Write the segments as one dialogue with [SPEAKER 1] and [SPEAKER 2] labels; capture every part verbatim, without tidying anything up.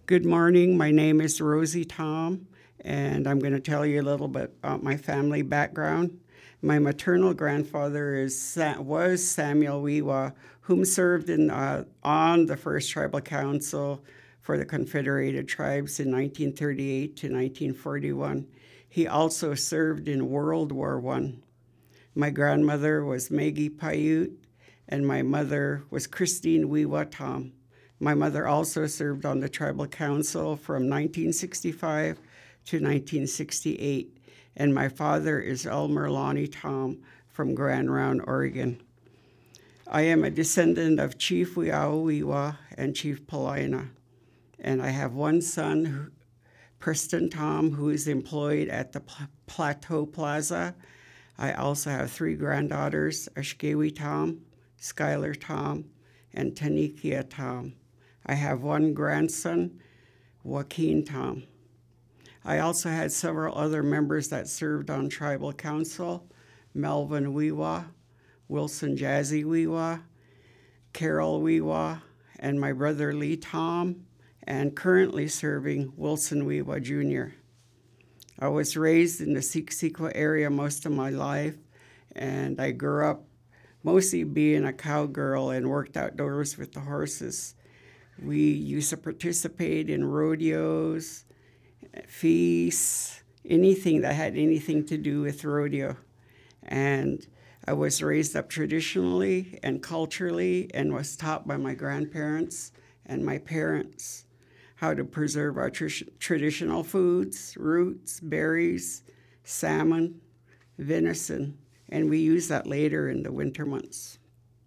[SPEAKER 1] Good morning. My name is Rosie Tom, and I'm going to tell you a little bit about my family background. My maternal grandfather is Sa- was Samuel Weewa, whom served in, uh, on the first tribal council for the Confederated Tribes in nineteen thirty-eight to nineteen forty-one. He also served in World War One. My grandmother was Maggie Paiute, and my mother was Christine Weewa Tom. My mother also served on the tribal council from nineteen sixty-five to nineteen sixty-eight, and my father is Elmer Lonnie Tom from Grand Round, Oregon. I am a descendant of Chief Wiaowiwa and Chief Palina, and I have one son, Preston Tom, who is employed at the Plateau Plaza. I also have three granddaughters, Ashkewi Tom, Skylar Tom, and Tanikia Tom. I have one grandson, Joaquin Tom. I also had several other members that served on tribal council, Melvin Weewa, Wilson Jazzy Weewa, Carol Weewa, and my brother Lee Tom, and currently serving Wilson Weewa Junior I was raised in the Siksika area most of my life, and I grew up mostly being a cowgirl and worked outdoors with the horses. We used to participate in rodeos, feasts, anything that had anything to do with rodeo. And I was raised up traditionally and culturally and was taught by my grandparents and my parents how to preserve our tr- traditional foods, roots, berries, salmon, venison, and we use that later in the winter months.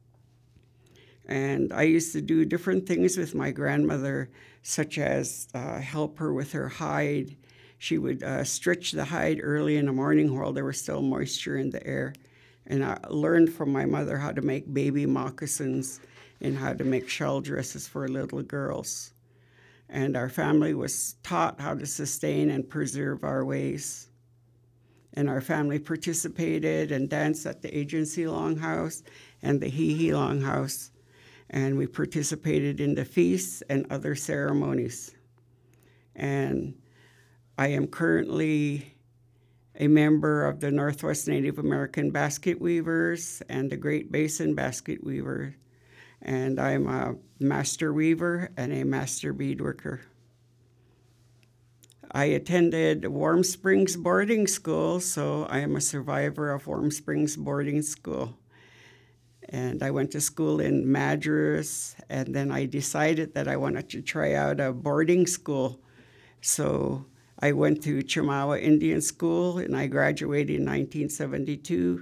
[SPEAKER 1] And I used to do different things with my grandmother, such as uh, help her with her hide. She would uh, stretch the hide early in the morning while there was still moisture in the air. And I learned from my mother how to make baby moccasins and how to make shell dresses for little girls. And our family was taught how to sustain and preserve our ways. And our family participated and danced at the Agency Longhouse and the Hee Hee Longhouse. And we participated in the feasts and other ceremonies. And I am currently a member of the Northwest Native American Basket Weavers and the Great Basin Basket Weaver. And I'm a master weaver and a master beadworker. I attended Warm Springs boarding school, so I am a survivor of Warm Springs boarding school. And I went to school in Madras, and then I decided that I wanted to try out a boarding school. So I went to Chamawa Indian School, and I graduated in nineteen seventy-two.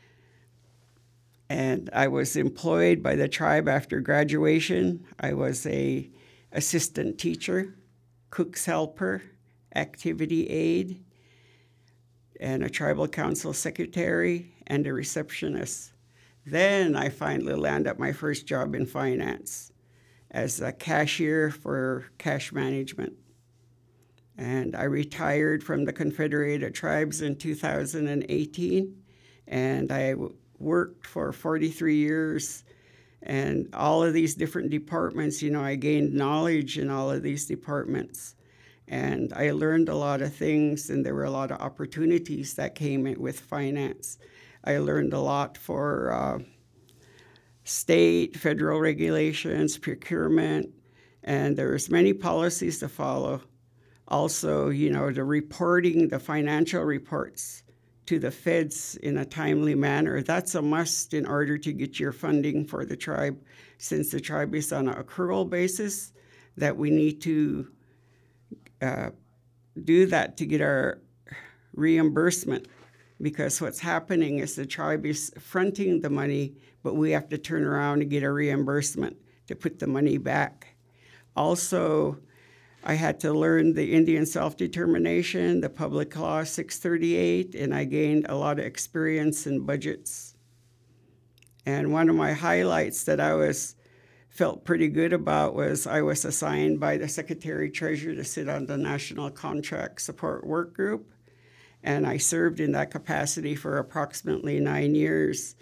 [SPEAKER 1] And I was employed by the tribe after graduation. I was a assistant teacher, cook's helper, activity aide, and a tribal council secretary, and a receptionist. Then I finally landed at my first job in finance as a cashier for cash management. And I retired from the Confederated Tribes in two thousand eighteen, and I worked for forty-three years, and all of these different departments, you know, I gained knowledge in all of these departments, and I learned a lot of things, and there were a lot of opportunities that came in with finance. I learned a lot for uh, state, federal regulations, procurement, and there's many policies to follow. Also, you know, the reporting, the financial reports to the feds in a timely manner. That's a must in order to get your funding for the tribe, since the tribe is on an accrual basis, that we need to uh, do that to get our reimbursement, because what's happening is the tribe is fronting the money, but we have to turn around and get a reimbursement to put the money back. Also, I had to learn the Indian self-determination, the Public Law six thirty-eight, and I gained a lot of experience in budgets. And one of my highlights that I was felt pretty good about was I was assigned by the Secretary-Treasurer to sit on the National Contract Support Work Group, and I served in that capacity for approximately nine years.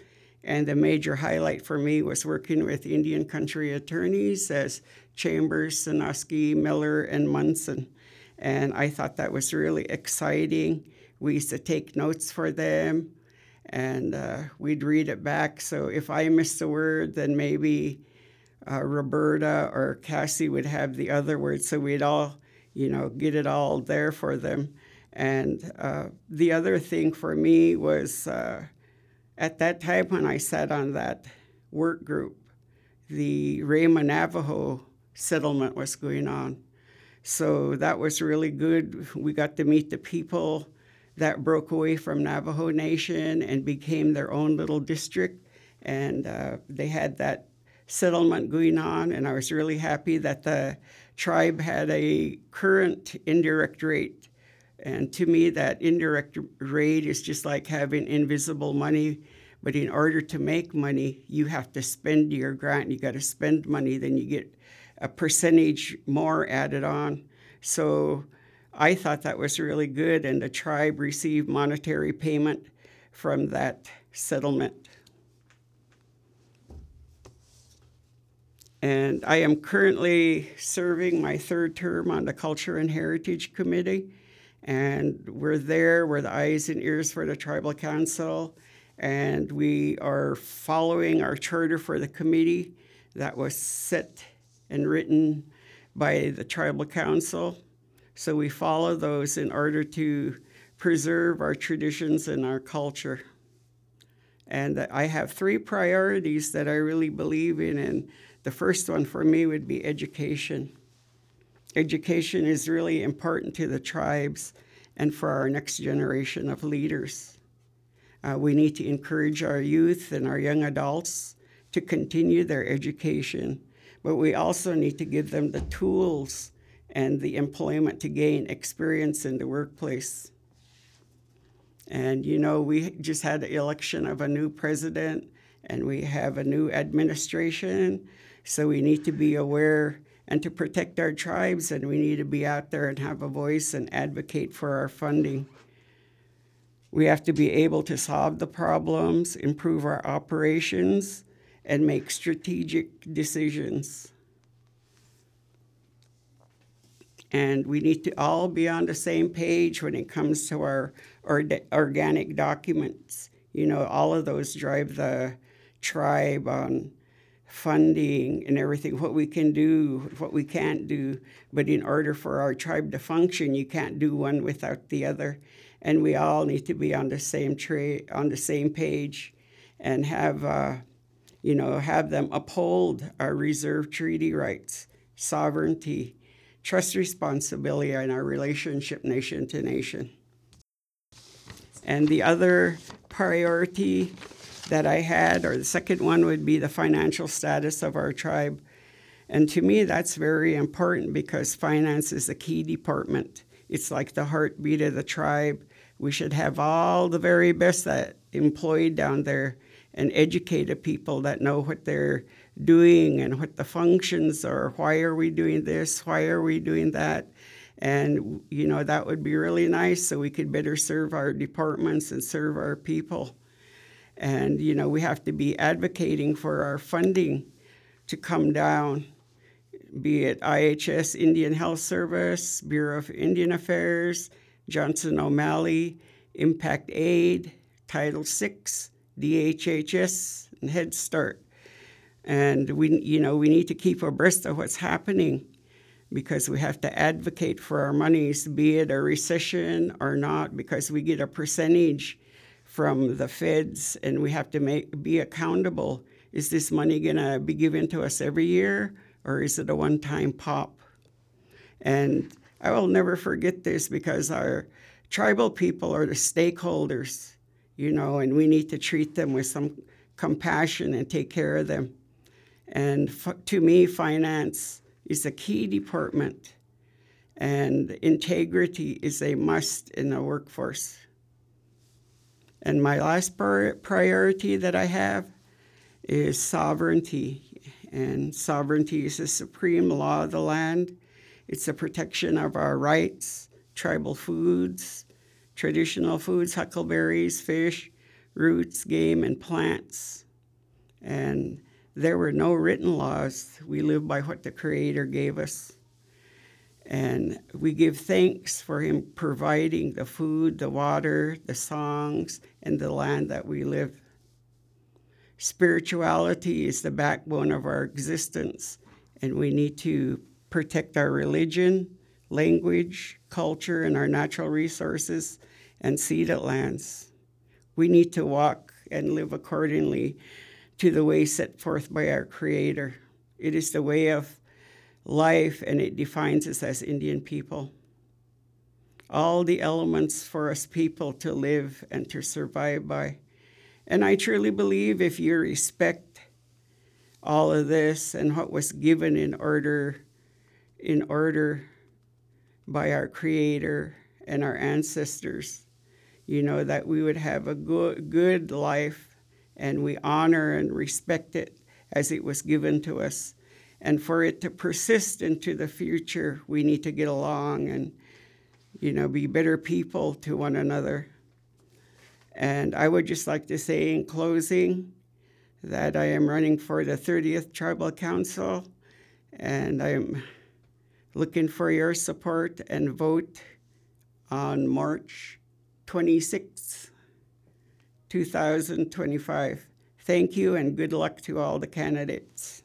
[SPEAKER 1] And the major highlight for me was working with Indian country attorneys as Chambers, Sanoski, Miller, and Munson. And I thought that was really exciting. We used to take notes for them, and uh, we'd read it back. So if I missed a word, then maybe uh, Roberta or Cassie would have the other word. So we'd all, you know, get it all there for them. And uh, the other thing for me was uh, at that time when I sat on that work group, the Rama Navajo settlement was going on. So that was really good. We got to meet the people that broke away from Navajo Nation and became their own little district. And uh, they had that settlement going on, and I was really happy that the tribe had a current indirect rate. And to me, that indirect rate is just like having invisible money. But in order to make money, you have to spend your grant. You got to spend money, then you get a percentage more added on. So I thought that was really good, and the tribe received monetary payment from that settlement. And I am currently serving my third term on the Culture and Heritage Committee. And we're there, we're the eyes and ears for the Tribal Council, and we are following our charter for the committee that was set and written by the Tribal Council. So we follow those in order to preserve our traditions and our culture. And I have three priorities that I really believe in, and the first one for me would be education. Education is really important to the tribes and for our next generation of leaders. Uh, we need to encourage our youth and our young adults to continue their education, but we also need to give them the tools and the employment to gain experience in the workplace. And you know, we just had the election of a new president, and we have a new administration, so we need to be aware and to protect our tribes, and we need to be out there and have a voice and advocate for our funding. We have to be able to solve the problems, improve our operations, and make strategic decisions. And we need to all be on the same page when it comes to our, our organic documents. You know, all of those drive the tribe on funding and everything, what we can do, what we can't do. But in order for our tribe to function, you can't do one without the other. And we all need to be on the same tra- on the same page and have, uh, you know, have them uphold our reserve treaty rights, sovereignty, trust responsibility, and our relationship nation to nation. And the other priority that I had, or the second one, would be the financial status of our tribe. And to me, that's very important because finance is a key department. It's like the heartbeat of the tribe. We should have all the very best that employed down there and educated people that know what they're doing and what the functions are. Why are we doing this? Why are we doing that? And, you know, that would be really nice so we could better serve our departments and serve our people. And, you know, we have to be advocating for our funding to come down, be it I H S Indian Health Service, Bureau of Indian Affairs, Johnson O'Malley, Impact Aid, Title six, D H H S, and Head Start. And we, you know, we need to keep abreast of what's happening because we have to advocate for our monies, be it a recession or not, because we get a percentage from the feds and we have to make be accountable. Is this money going to be given to us every year, or is it a one-time pop? And I will never forget this because our tribal people are the stakeholders, you know, and we need to treat them with some compassion and take care of them. And f- to me, finance is a key department, and integrity is a must in the workforce. And my last priority that I have is sovereignty. And sovereignty is the supreme law of the land. It's the protection of our rights, tribal foods, traditional foods, huckleberries, fish, roots, game, and plants. And there were no written laws. We live by what the Creator gave us. And we give thanks for Him providing the food, the water, the songs, and the land that we live. Spirituality is the backbone of our existence, and we need to protect our religion, language, culture, and our natural resources and ceded lands. We need to walk and live accordingly to the way set forth by our Creator. It is the way of life, and it defines us as Indian people. All the elements for us people to live and to survive by. And I truly believe if you respect all of this and what was given in order, in order by our Creator and our ancestors, you know, that we would have a good, good life, and we honor and respect it as it was given to us. And for it to persist into the future, we need to get along and, you know, be better people to one another. And I would just like to say in closing that I am running for the thirtieth Tribal Council, and I am looking for your support and vote on March twenty-sixth, two thousand twenty-five. Thank you, and good luck to all the candidates.